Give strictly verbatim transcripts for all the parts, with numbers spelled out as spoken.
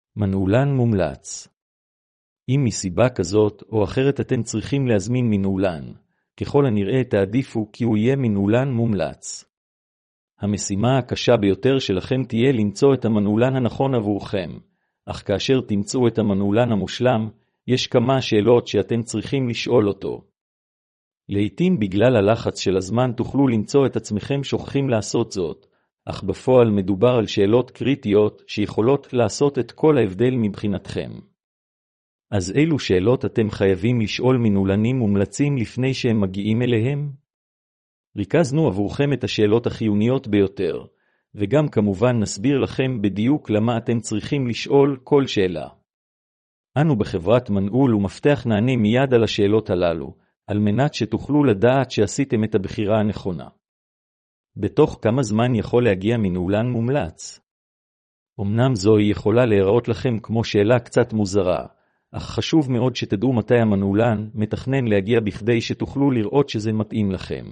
מנעולן מומלץ. אם מסיבה כזאת או אחרת אתם צריכים להזמין מנעולן, ככל הנראה תעדיפו כי הוא יהיה מנעולן מומלץ. המשימה הקשה ביותר שלכם תהיה למצוא את המנעולן הנכון עבורכם, אך כאשר תמצאו את המנעולן המושלם, יש כמה שאלות שאתם צריכים לשאול אותו. לעתים בגלל הלחץ של הזמן תוכלו למצוא את עצמכם שוכחים לעשות זאת, אך בפועל מדובר על שאלות קריטיות שיכולות לעשות את כל ההבדל מבחינתכם. אז אילו שאלות אתם חייבים לשאול מנעולנים מומלצים לפני שהם מגיעים אליהם? ריכזנו עבורכם את השאלות החיוניות ביותר, וגם כמובן נסביר לכם בדיוק למה אתם צריכים לשאול כל שאלה. אנו בחברת מנעול ומפתח נענה מיד על השאלות הללו, על מנת שתוכלו לדעת שעשיתם את הבחירה הנכונה. בתוך כמה זמן יכול להגיע מנעולן מומלץ? אמנם זוהי יכולה להיראות לכם כמו שאלה קצת מוזרה, אך חשוב מאוד שתדעו מתי המנעולן מתכנן להגיע בכדי שתוכלו לראות שזה מתאים לכם.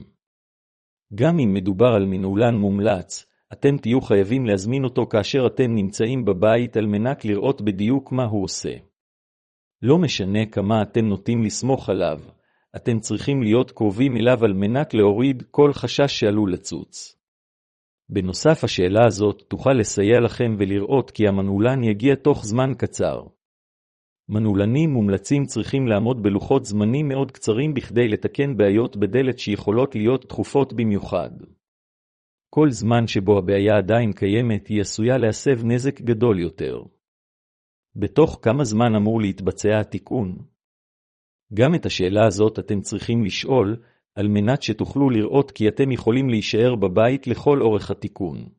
גם אם מדובר על מנעולן מומלץ, אתם תהיו חייבים להזמין אותו כאשר אתם נמצאים בבית על מנת לראות בדיוק מה הוא עושה. לא משנה כמה אתם נוטים לסמוך עליו, אתם צריכים להיות קרובים אליו על מנת להוריד כל חשש שעלול לצוץ. בנוסף, השאלה הזאת תוכל לסייע לכם ולראות כי המנעולן יגיע תוך זמן קצר. מנעולנים מומלצים צריכים לעמוד בלוחות זמנים מאוד קצרים בכדי לתקן בעיות בדלת שיכולות להיות דחופות במיוחד. כל זמן שבו הבעיה עדיין קיימת היא עשויה להסב נזק גדול יותר. בתוך כמה זמן אמור להתבצע התיקון? גם את השאלה הזאת אתם צריכים לשאול, על מנת שתוכלו לראות כי אתם יכולים להישאר בבית לכל אורך התיקון.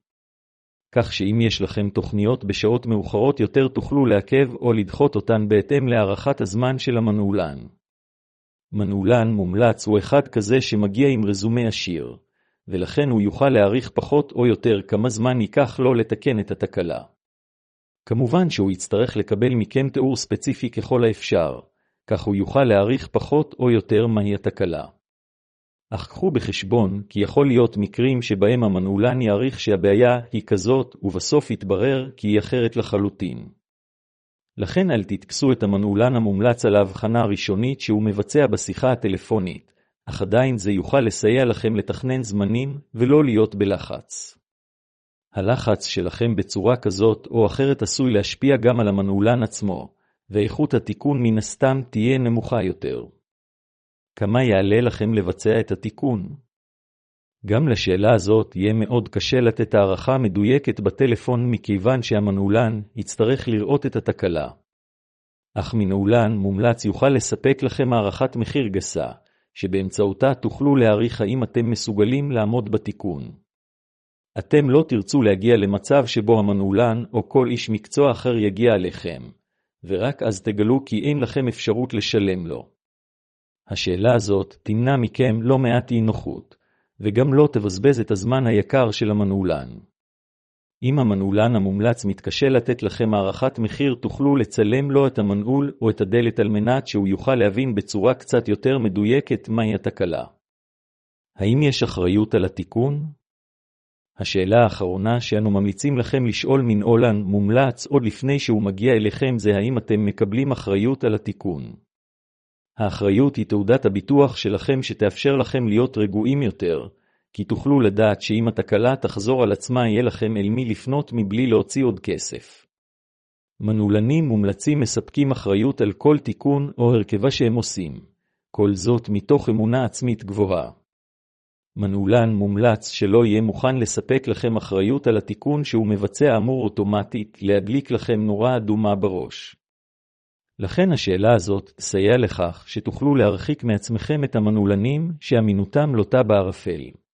כך שאם יש לכם תוכניות בשעות מאוחרות יותר תוכלו לעכב או לדחות אותן בהתאם להערכת הזמן של המנעולן. מנעולן מומלץ הוא אחד כזה שמגיע עם רזומה עשיר, ולכן הוא יוכל להאריך פחות או יותר כמה זמן ייקח לו לתקן את התקלה. כמובן שהוא יצטרך לקבל מכם תיאור ספציפי ככל האפשר, כך הוא יוכל להאריך פחות או יותר מהי התקלה. אך קחו בחשבון כי יכול להיות מקרים שבהם המנעולן יעריך שהבעיה היא כזאת ובסוף יתברר כי היא אחרת לחלוטין. לכן אל תתפסו את המנעולן המומלץ על ההבחנה הראשונית שהוא מבצע בשיחה הטלפונית, אך עדיין זה יוכל לסייע לכם לתכנן זמנים ולא להיות בלחץ. הלחץ שלכם בצורה כזאת או אחרת עשוי להשפיע גם על המנעולן עצמו, ואיכות התיקון מן הסתם תהיה נמוכה יותר. כמה יעלה לכם לבצע את התיקון? גם לשאלה הזאת יהיה מאוד קשה לתת הערכה מדויקת בטלפון מכיוון שהמנעולן יצטרך לראות את התקלה. אך מנעולן מומלץ יוכל לספק לכם הערכת מחיר גסה, שבאמצעותה תוכלו להעריך האם אתם מסוגלים לעמוד בתיקון. אתם לא תרצו להגיע למצב שבו המנעולן או כל איש מקצוע אחר יגיע עליכם, ורק אז תגלו כי אין לכם אפשרות לשלם לו. השאלה הזאת תמנע מכם לא מעט אי נוחות, וגם לא תבזבז את הזמן היקר של המנעולן. אם המנעולן המומלץ מתקשה לתת לכם הערכת מחיר, תוכלו לצלם לו את המנעול או את הדלת על מנת שהוא יוכל להבין בצורה קצת יותר מדויקת מהי התקלה. האם יש אחריות על התיקון? השאלה האחרונה שאנו ממליצים לכם לשאול מנעולן מומלץ עוד לפני שהוא מגיע אליכם זה האם אתם מקבלים אחריות על התיקון. האחריות היא תעודת הביטוח שלכם שתאפשר לכם להיות רגועים יותר, כי תוכלו לדעת שאם התקלה תחזור על עצמה יהיה לכם אל מי לפנות מבלי להוציא עוד כסף. מנעולנים מומלצים מספקים אחריות על כל תיקון או הרכבה שהם עושים, כל זאת מתוך אמונה עצמית גבוהה. מנעולן מומלץ שלא יהיה מוכן לספק לכם אחריות על התיקון שהוא מבצע אמור אוטומטית להדליק לכם נורה אדומה בראש. לכן השאלה הזאת תסייע לכך שתוכלו להרחיק מעצמכם את המנעולנים שאמינותם לוטה בערפל.